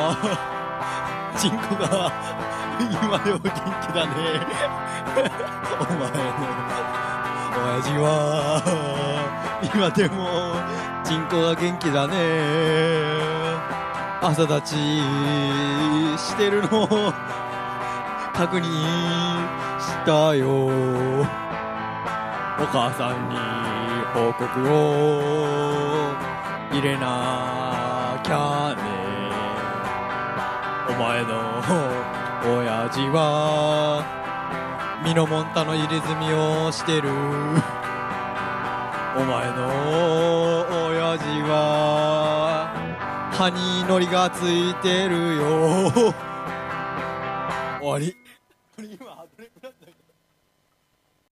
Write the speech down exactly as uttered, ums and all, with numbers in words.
チンコが今でも元気だね。お前の親父は今でもチンコが元気だね。朝立ちしてるのを確認したよ。お母さんに報告を入れなきゃね。お前の親父はミノモンタの入れ墨をしてる。お前の親父は歯にのりがついてるよ。終わり。これ今どれくらいだっけ。